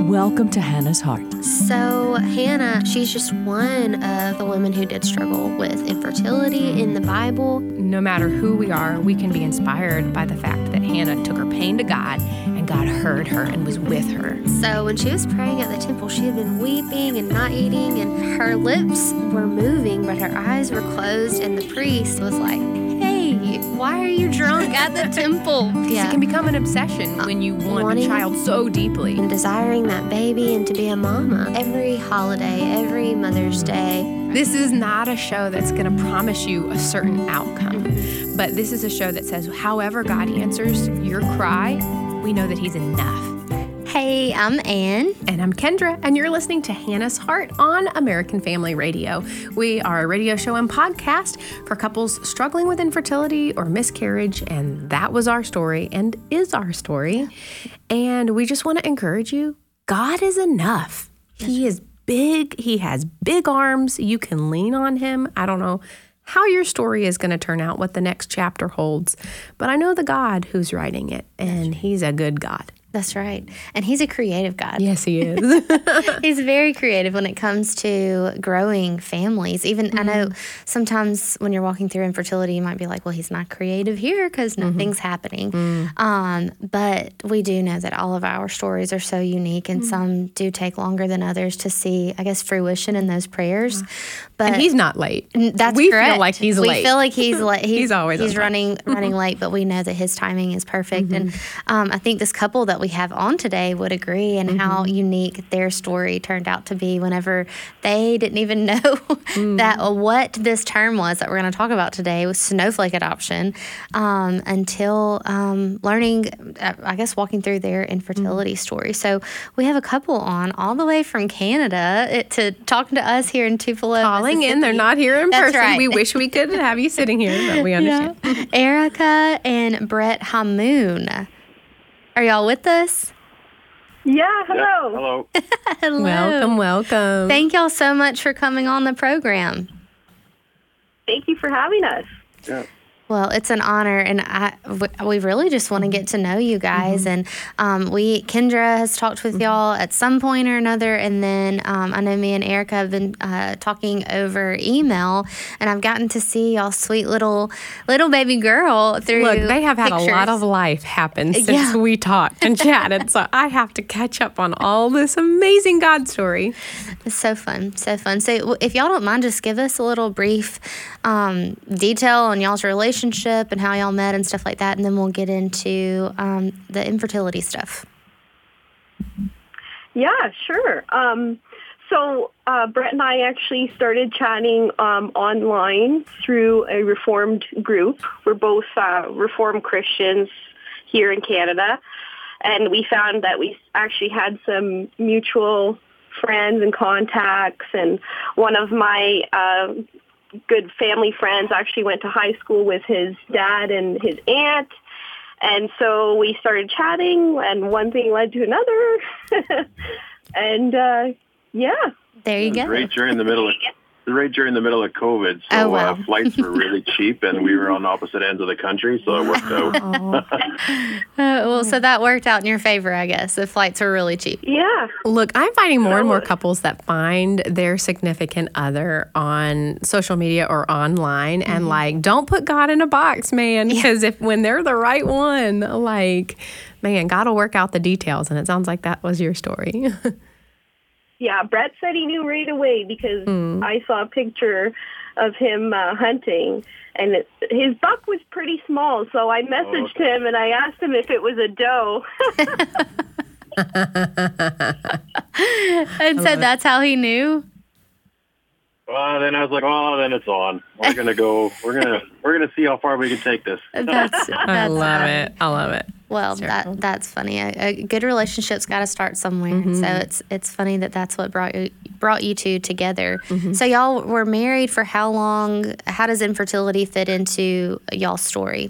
Welcome to Hannah's Heart. So Hannah, she's just one of the women who did struggle with infertility in the Bible. No matter who we are, we can be inspired by the fact that Hannah took her pain to God, and God heard her and was with her. So when she was praying at the temple, she had been weeping and not eating, and her lips were moving, but her eyes were closed, and the priest was like, "Hey, why are you drunk at the temple?" It can become an obsession when you want a child so deeply. And desiring that baby and to be a mama. Every holiday, every Mother's Day. This is not a show that's going to promise you a certain outcome, but this is a show that says, however God answers your cry, we know that He's enough. Hey, I'm Ann. And I'm Kendra, and you're listening to Hannah's Heart on American Family Radio. We are a radio show and podcast for couples struggling with infertility or miscarriage, and that was our story and is our story. And we just want to encourage you, God is enough. He is big. He has big arms. You can lean on Him. I don't know how your story is going to turn out, what the next chapter holds, but I know the God who's writing it, and He's a good God. That's right. And He's a creative God. Yes, He is. He's very creative when it comes to growing families. Even I know sometimes when you're walking through infertility, you might be like, well, He's not creative here because nothing's happening. But we do know that all of our stories are so unique, and some do take longer than others to see, I guess, fruition in those prayers. But and He's not late. That's we correct. feel like He's late. We feel like He's late. He's always running late, but we know that His timing is perfect. And I think this couple that we have on today would agree, and how unique their story turned out to be whenever they didn't even know that what this term was that we're going to talk about today was snowflake adoption, until learning, I guess, walking through their infertility story. So we have a couple on all the way from Canada to talking to us here in Tupelo, calling in. They're not here in That's person. right. We wish we could have you sitting here, but we understand. Yeah. Erica and Brett Hamoon. Are y'all with us? Yeah, hello. Yeah, hello. Hello. Welcome. Thank y'all so much for coming on the program. Thank you for having us. Yeah. Well, it's an honor, and we really just want to get to know you guys. And Kendra has talked with y'all at some point or another, and then I know me and Erica have been talking over email, and I've gotten to see y'all sweet little baby girl through. Look, they have had pictures. a lot of life happen since we talked and chatted, so I have to catch up on all this amazing God story. It's so fun, so fun. So if y'all don't mind, just give us a little brief detail on y'all's relationship and how y'all met and stuff like that, and then we'll get into the infertility stuff. Yeah, sure. So Brett and I actually started chatting online through a Reformed group. We're both Reformed Christians here in Canada, and we found that we actually had some mutual friends and contacts, and one of my good family friends actually went to high school with his dad and his aunt. And so we started chatting, and one thing led to another. And there you go. Right during the middle of COVID, so flights were really cheap, and we were on opposite ends of the country, so it worked out. So that worked out in your favor, I guess. The flights were really cheap. Yeah. Look, I'm finding more and more couples that find their significant other on social media or online, and don't put God in a box, man, because when they're the right one, man, God will work out the details, and it sounds like that was your story. Yeah, Brett said he knew right away because I saw a picture of him hunting, and his buck was pretty small, so I messaged him and I asked him if it was a doe. And so that's how he knew? Well, then I was like, then it's on. We're gonna go. We're gonna see how far we can take this. That's I love it. I love it. Well, that's funny. A good relationship's got to start somewhere. So it's funny that's what brought you two together. So y'all were married for how long? How does infertility fit into y'all's story?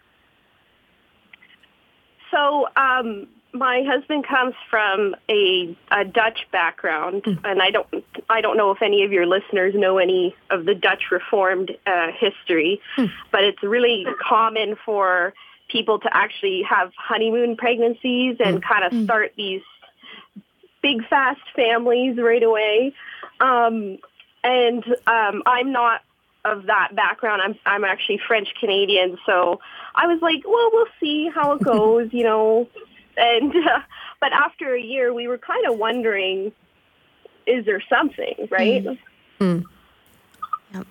So my husband comes from a Dutch background, and I don't know if any of your listeners know any of the Dutch Reformed history, but it's really common for people to actually have honeymoon pregnancies and kind of start these big, fast families right away. I'm not of that background. I'm actually French Canadian, so I was like, well, we'll see how it goes, you know. And but after a year, we were kind of wondering, is there something, right? Mm. Yep.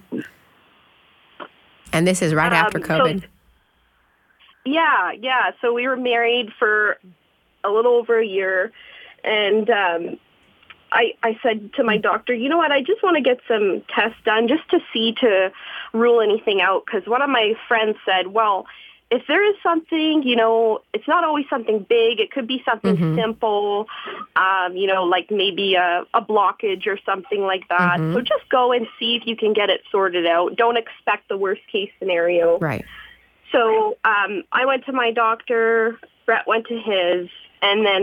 And this is right after COVID. Yeah. So we were married for a little over a year, and I said to my doctor, you know what, I just want to get some tests done just to rule anything out, because one of my friends said, well, if there is something, you know, it's not always something big. It could be something simple, you know, like maybe a blockage or something like that. So just go and see if you can get it sorted out. Don't expect the worst case scenario. Right. So I went to my doctor, Brett went to his, and then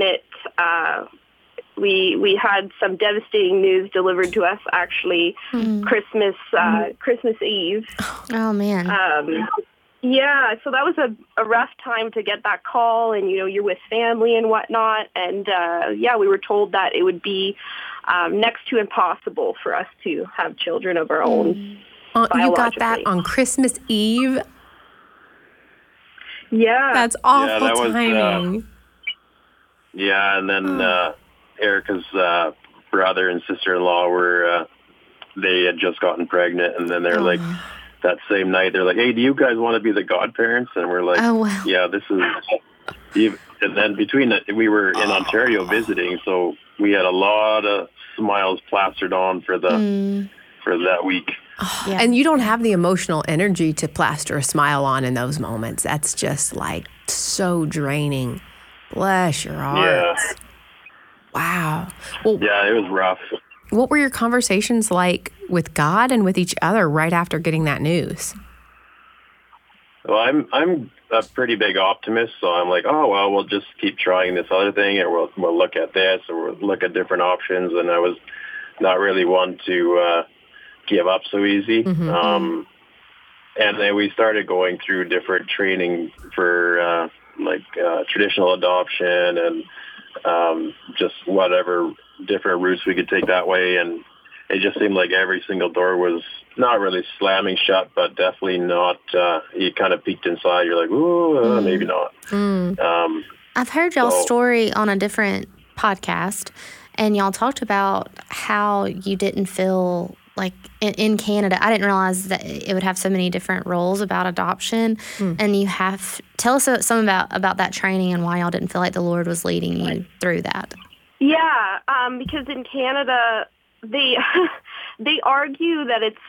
we had some devastating news delivered to us, actually, Christmas Eve. Oh, man. Yeah, so that was a rough time to get that call, and, you know, you're with family and whatnot. And, we were told that it would be next to impossible for us to have children of our own. You got that on Christmas Eve? Yeah. That's awful timing. And then Erica's brother and sister-in-law they had just gotten pregnant, and then they're like, that same night, they're like, hey, do you guys want to be the godparents? And we're like, yeah, this is... And then we were in Ontario visiting, so we had a lot of smiles plastered on for that week. Yeah. And you don't have the emotional energy to plaster a smile on in those moments. That's just like so draining. Bless your heart. Yeah. Wow. Well, yeah, it was rough. What were your conversations like with God and with each other right after getting that news? Well, I'm a pretty big optimist, so I'm like, oh, well, we'll just keep trying this other thing, and we'll look at this, and we'll look at different options. And I was not really one to give up so easy. And then we started going through different training for traditional adoption and just whatever different routes we could take that way. And it just seemed like every single door was not really slamming shut, but definitely not. You kind of peeked inside. You're like, ooh, maybe not. I've heard y'all's story on a different podcast, and y'all talked about how you didn't feel like in Canada. I didn't realize that it would have so many different roles about adoption. And tell us some about that training and why y'all didn't feel like the Lord was leading you through that. Yeah, because in Canada, they argue that it's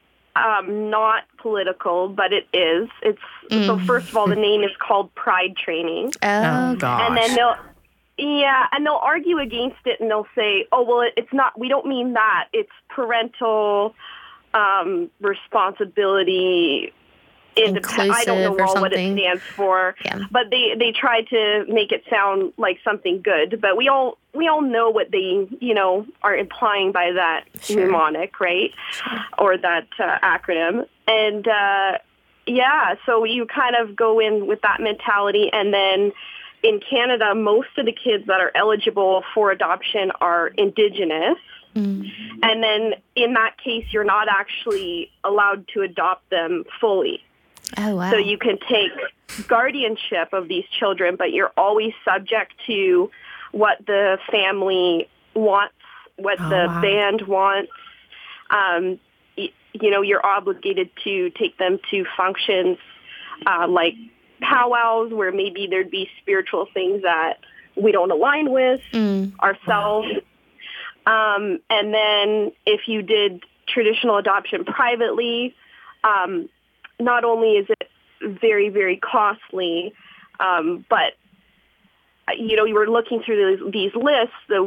not political, but it is. So first of all, the name is called Pride Training. Oh gosh. And then they'll argue against it, and they'll say, oh, well, it's not, we don't mean that. It's parental responsibility. I don't know what it stands for, but they try to make it sound like something good. But we all know what they, are implying by that mnemonic, right? Or that acronym. And so you kind of go in with that mentality. And then in Canada, most of the kids that are eligible for adoption are Indigenous. And then in that case, you're not actually allowed to adopt them fully. Oh, wow. So you can take guardianship of these children, but you're always subject to what the family wants, what the band wants. You're obligated to take them to functions like powwows, where maybe there'd be spiritual things that we don't align with ourselves. And then if you did traditional adoption privately, not only is it very, very costly, but you were looking through these lists. The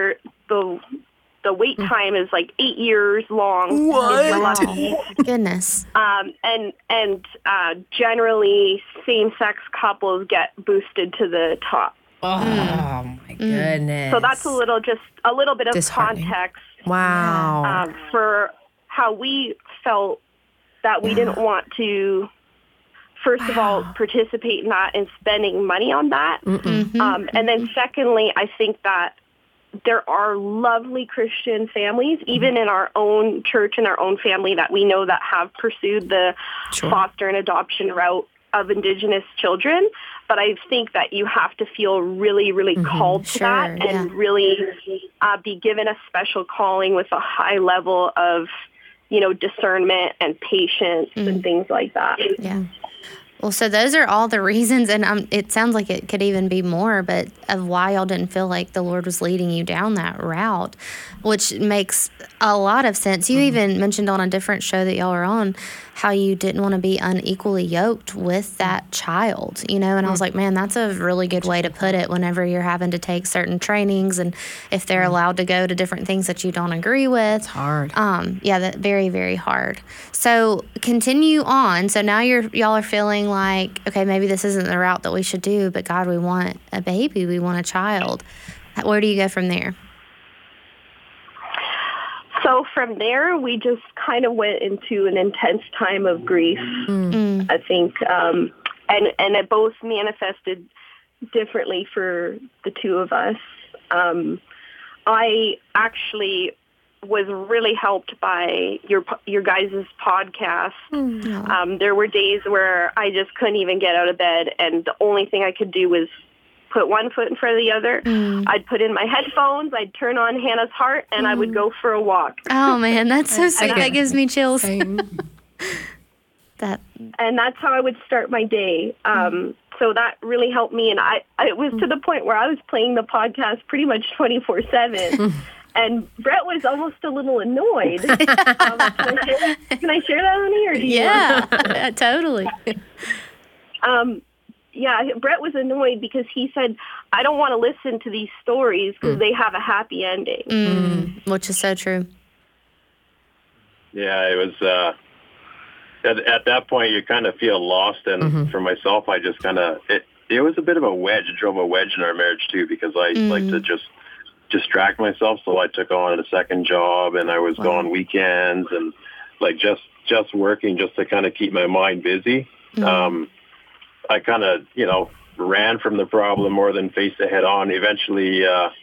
wait time is like 8 years long. What? Wow. Goodness. And generally, same-sex couples get boosted to the top. Oh my goodness! So that's a little bit of context. Wow. For how we felt that we didn't want to, first of all, participate in that and spending money on that. And then secondly, I think that there are lovely Christian families, even in our own church and our own family, that we know that have pursued the foster and adoption route of Indigenous children. But I think that you have to feel really, really called to that and really be given a special calling with a high level of, discernment and patience and things like that. Yeah. Well, so those are all the reasons, and it sounds like it could even be more, but of why y'all didn't feel like the Lord was leading you down that route, which makes a lot of sense. You even mentioned on a different show that y'all are on how you didn't want to be unequally yoked with that child, and I was like, man, that's a really good way to put it whenever you're having to take certain trainings and if they're allowed to go to different things that you don't agree with. It's hard. Yeah, that very, very hard. So continue on. So now y'all are feeling like, okay, maybe this isn't the route that we should do, but God, we want a baby. We want a child. Where do you go from there? So from there, we just kind of went into an intense time of grief, I think, and it both manifested differently for the two of us. I actually was really helped by your guys' podcast. There were days where I just couldn't even get out of bed, and the only thing I could do was put one foot in front of the other. I'd put in my headphones, I'd turn on Hannah's Heart, and I would go for a walk. Oh, man, that's so sweet. That gives me chills. And that's how I would start my day. So that really helped me, and it was to the point where I was playing the podcast pretty much 24/7. And Brett was almost a little annoyed. Can I share that on here? Yeah, totally. Yeah, Brett was annoyed because he said, I don't want to listen to these stories because they have a happy ending. Which is so true. Yeah, it was, at that point, you kind of feel lost. And for myself, I just kind of, it was a bit of a wedge. It drove a wedge in our marriage, too, because I like to just distract myself. So I took on a second job, and I was gone weekends and like just working just to kind of keep my mind busy. I kind of, ran from the problem more than faced it head on. Eventually,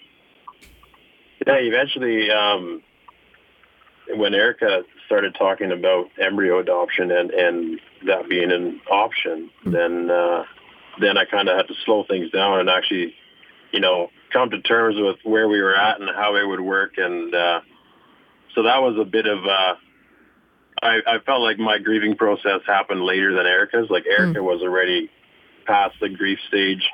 when Erica started talking about embryo adoption and that being an option, then I kind of had to slow things down and actually, come to terms with where we were at and how it would work. And so that was a bit of I felt like my grieving process happened later than Erica's. Like Erica was already past the grief stage,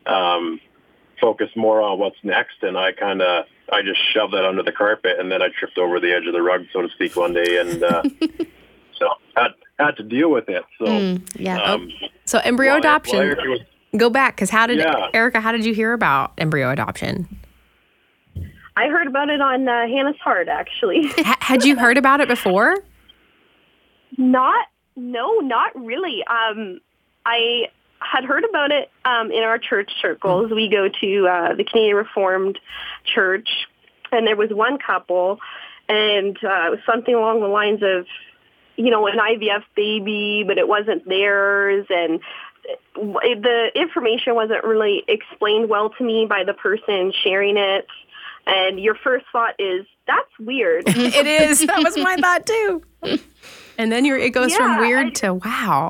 focused more on what's next, and I just shoved that under the carpet, and then I tripped over the edge of the rug, so to speak, one day, and so had to deal with it. So so embryo adoption. Go back, because Erica? How did you hear about embryo adoption? I heard about it on Hannah's Heart, actually. Had you heard about it before? Not really. I had heard about it in our church circles. We go to the Canadian Reformed Church, and there was one couple, and it was something along the lines of, an IVF baby, but it wasn't theirs, and the information wasn't really explained well to me by the person sharing it. And your first thought is, that's weird. It is. That was my thought, too. And then it goes from weird to wow.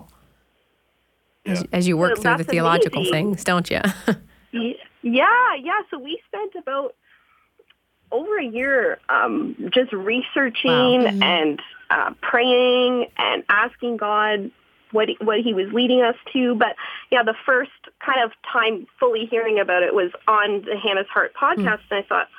As you work through the theological things, don't you? Yeah. So we spent about over a year just researching and praying and asking God what he was leading us to. But the first kind of time fully hearing about it was on the Hannah's Heart podcast, and I thought,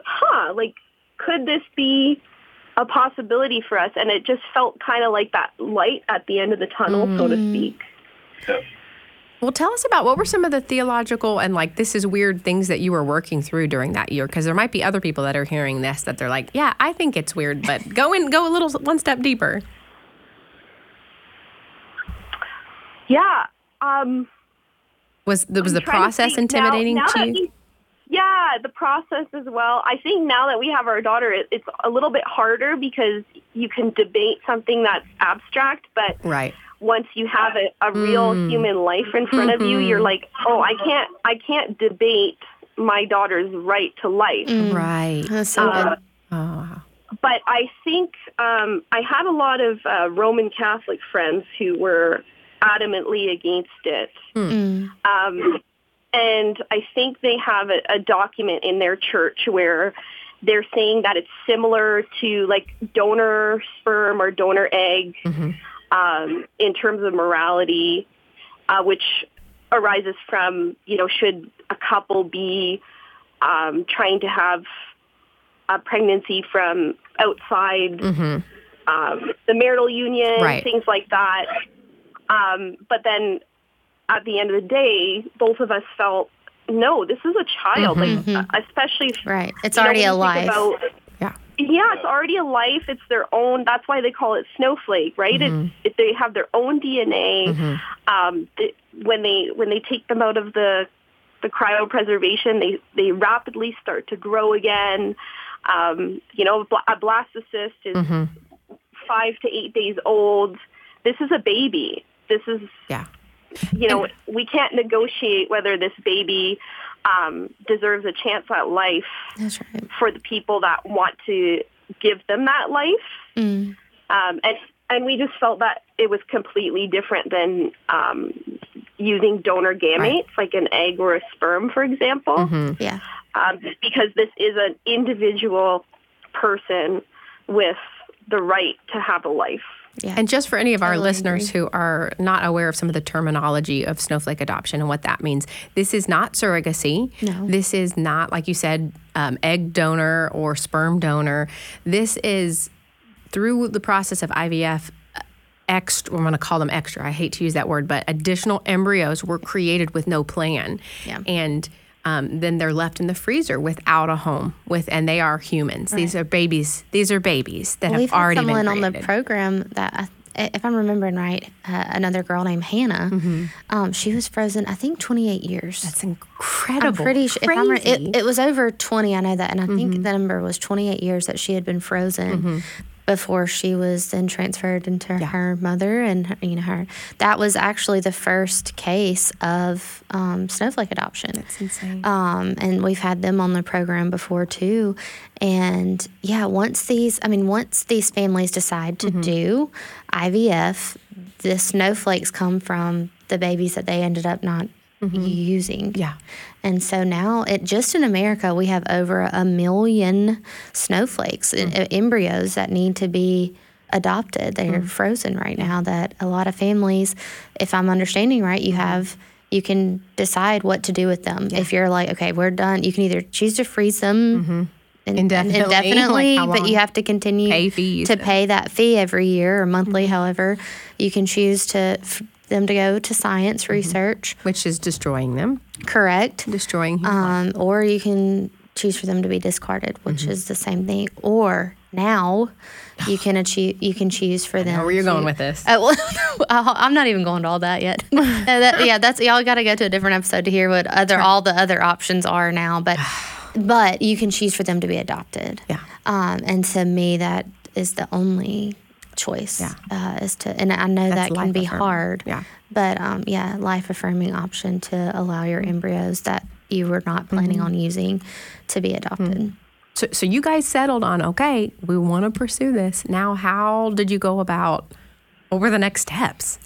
could this be a possibility for us? And it just felt kind of like that light at the end of the tunnel, so to speak. Yeah. Well, tell us about what were some of the theological and this is weird things that you were working through during that year, because there might be other people that are hearing this that they're like, yeah, I think it's weird, but go one step deeper. Yeah. Was the process intimidating to you? Yeah, the process as well. I think now that we have our daughter, it's a little bit harder because you can debate something that's abstract, but once you have a real human life in front of you, you're like, oh, I can't debate my daughter's right to life. Right. That's so good. But I think I had a lot of Roman Catholic friends who were adamantly against it. And I think they have a document in their church where they're saying that it's similar to like donor sperm or donor egg in terms of morality, which arises from, should a couple be trying to have a pregnancy from outside the marital union, things like that. But then at the end of the day, both of us felt, no, this is a child, especially if, right. It's already a life. It's already a life. It's their own. That's why they call it snowflake, right? They have their own DNA. When they take them out of the cryopreservation, they rapidly start to grow again. A blastocyst is 5 to 8 days old. This is a baby. This is, we can't negotiate whether this baby deserves a chance at life. That's right. For the people that want to give them that life. And we just felt that it was completely different than using donor gametes, like an egg or a sperm, for example. Because this is an individual person with the right to have a life. Yeah. And just for any of our listeners who are not aware of some of the terminology of snowflake adoption and what that means, this is not surrogacy. No. This is not, like you said, egg donor or sperm donor. This is through the process of IVF, I'm going to call them extra. I hate to use that word, but additional embryos were created with no plan. Yeah. And then they're left in the freezer without a home. And they are humans. Right. These are babies. These are babies that have already been created. We've had someone on the program that, if I'm remembering right, another girl named Hannah. She was frozen, I think, 28 years. That's incredible. I'm pretty sure. It was over 20. I know that, and I think the number was 28 years that she had been frozen. Before she was then transferred into her mother and her. That was actually the first case of snowflake adoption. That's insane. And we've had them on the program before too. And once these families decide to do IVF, the snowflakes come from the babies that they ended up not using. Yeah. And so now, just in America, we have over 1 million snowflakes, embryos that need to be adopted. They're frozen right now, that a lot of families, if I'm understanding right, you can decide what to do with them. If you're like, okay, we're done, you can either choose to freeze them indefinitely, like but you have to continue to pay that fee every year or monthly, however. You can choose them to go to science research. Which is destroying them. Correct. Destroying human life. Or you can choose for them to be discarded, which is the same thing. Or now you can choose for them. Where you're going with this? I'm not even going to all that yet. That's y'all got to go to a different episode to hear what all the other options are now. But you can choose for them to be adopted. Yeah. And to me, that is the only choice. And I know that can be hard. Yeah. But life-affirming option to allow your embryos that you were not planning on using to be adopted. So you guys settled on, okay, we want to pursue this. Now, how did you go about? What were the next steps?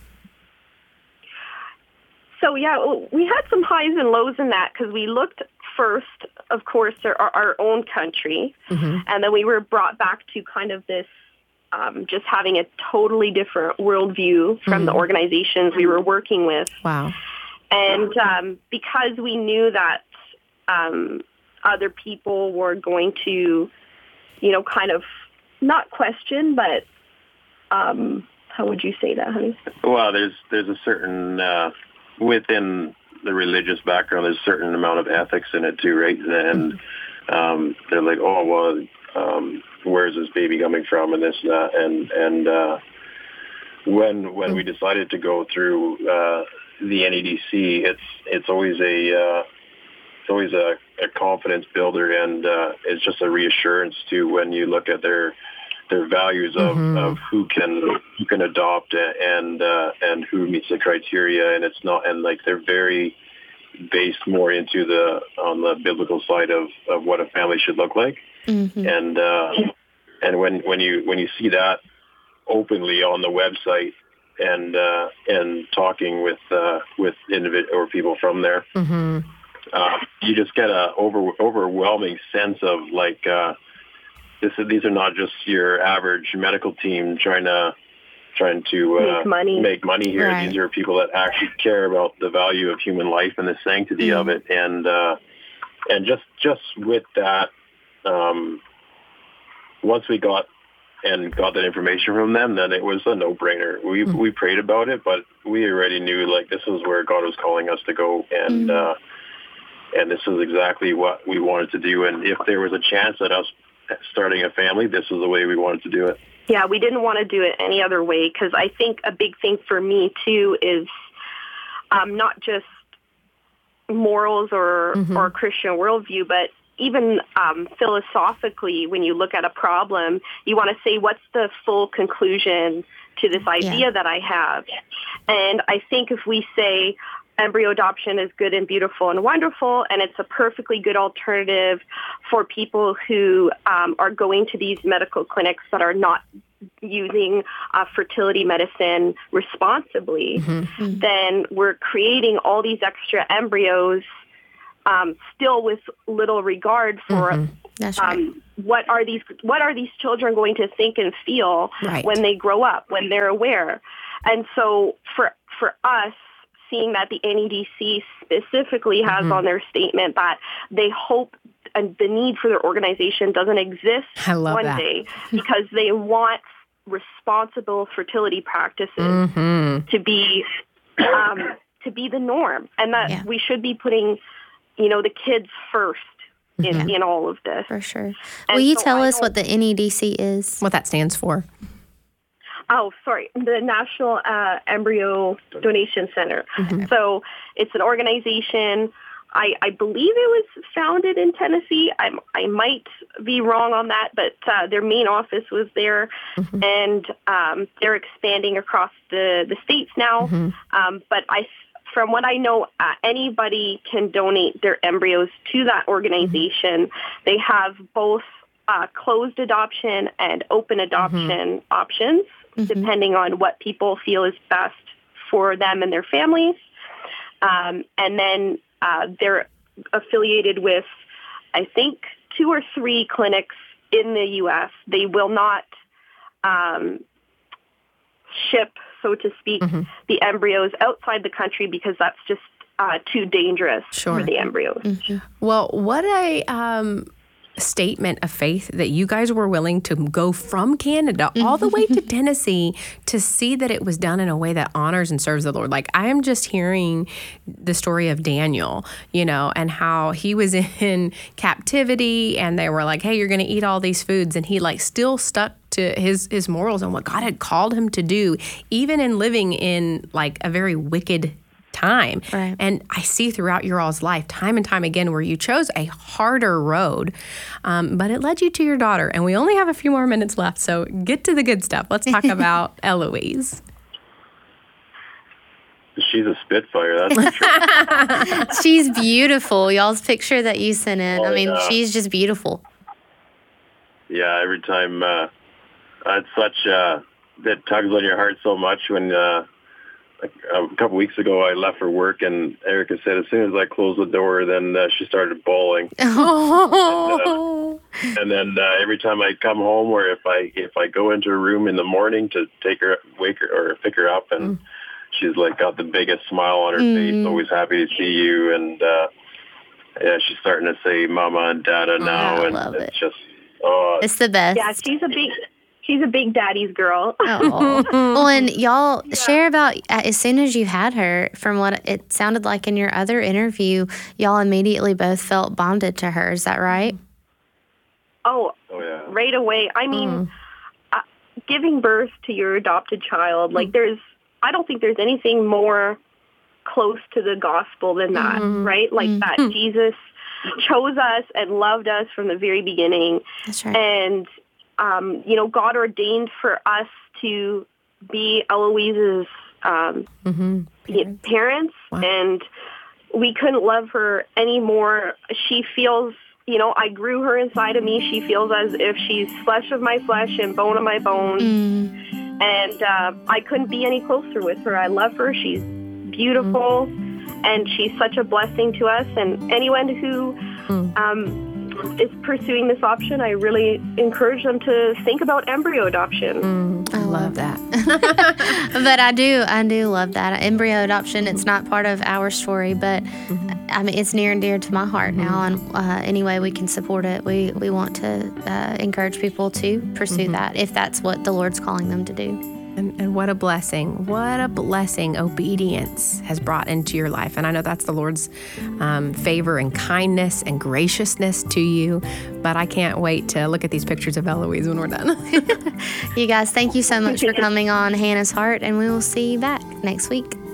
So, we had some highs and lows in that because we looked first, of course, our own country. And then we were brought back to kind of this just having a totally different worldview from the organizations we were working with. Wow. And because we knew that other people were going to, kind of not question, but how would you say that, honey? Well, there's a certain, within the religious background, there's a certain amount of ethics in it too, right? And they're like, oh, well, where's this baby coming from and this and that. And when we decided to go through the NEDC, it's always a confidence builder, and it's just a reassurance to when you look at their values of who can adopt and who meets the criteria, and it's not, and like they're very based more into on the biblical side of what a family should look like. And when you see that openly on the website and talking with individual or people from there, you just get a overwhelming sense of like these are not just your average medical team trying to make money here. Right. These are people that actually care about the value of human life and the sanctity of it, and just with that, once we got that information from them, then it was a no-brainer. We prayed about it, but we already knew like this is where God was calling us to go, and this is exactly what we wanted to do. And if there was a chance at us starting a family, this is the way we wanted to do it. Yeah, we didn't want to do it any other way, because I think a big thing for me, too, is not just morals or Christian worldview, but even philosophically, when you look at a problem, you want to say, what's the full conclusion to this idea that I have? And I think if we say embryo adoption is good and beautiful and wonderful, and it's a perfectly good alternative for people who are going to these medical clinics that are not using fertility medicine responsibly, then we're creating all these extra embryos still with little regard for That's right. what are these children going to think and feel when they grow up, when they're aware. And so for us, seeing that the NEDC specifically has on their statement that they hope the need for their organization doesn't exist one day, because they want responsible fertility practices to be the norm, and that we should be putting, the kids first in all of this. For sure. Will you tell us what the NEDC is? What that stands for? Oh, sorry. The National Embryo Donation Center. So it's an organization. I believe it was founded in Tennessee. I might be wrong on that, but their main office was there, and they're expanding across the states now. But from what I know, anybody can donate their embryos to that organization. They have both closed adoption and open adoption options, depending on what people feel is best for them and their families. And then they're affiliated with, I think, 2 or 3 clinics in the U.S. They will not ship, so to speak, the embryos outside the country, because that's just too dangerous for the embryos. Well, what a statement of faith that you guys were willing to go from Canada all the way to Tennessee to see that it was done in a way that honors and serves the Lord. Like, I am just hearing the story of Daniel, and how he was in captivity, and they were like, hey, you're going to eat all these foods. And he still stuck to his morals and what God had called him to do, even in living in a very wicked time. Right. And I see throughout your all's life, time and time again, where you chose a harder road, but it led you to your daughter. And we only have a few more minutes left, so get to the good stuff. Let's talk about Eloise. She's a spitfire, that's for sure. She's beautiful. Y'all's picture that you sent in, she's just beautiful. Yeah, every time it's such that tugs on your heart so much when a couple weeks ago, I left for work, and Erica said as soon as I closed the door, then she started bawling. And then every time I come home, or if I go into her room in the morning to pick her up, and she's got the biggest smile on her face, always happy to see you, and she's starting to say "Mama" and "Dada" now, and it's just it's the best. Yeah, she's a big daddy's girl. Well, and y'all share about, as soon as you had her, from what it sounded like in your other interview, y'all immediately both felt bonded to her. Is that right? Oh yeah. Right away. I mean, giving birth to your adopted child, I don't think there's anything more close to the gospel than that, right? That Jesus chose us and loved us from the very beginning. That's right. And God ordained for us to be Eloise's parents. Wow. And we couldn't love her anymore. She feels, I grew her inside of me. She feels as if she's flesh of my flesh and bone of my bones. And I couldn't be any closer with her. I love her. She's beautiful, and she's such a blessing to us. And anyone who is pursuing this option, I really encourage them to think about embryo adoption. I love that. But I do love that. Embryo adoption, it's not part of our story, but I mean, it's near and dear to my heart now. And any way we can support it, we want to encourage people to pursue that if that's what the Lord's calling them to do. And what a blessing. What a blessing obedience has brought into your life. And I know that's the Lord's favor and kindness and graciousness to you. But I can't wait to look at these pictures of Eloise when we're done. You guys, thank you so much for coming on Hannah's Heart, and we will see you back next week.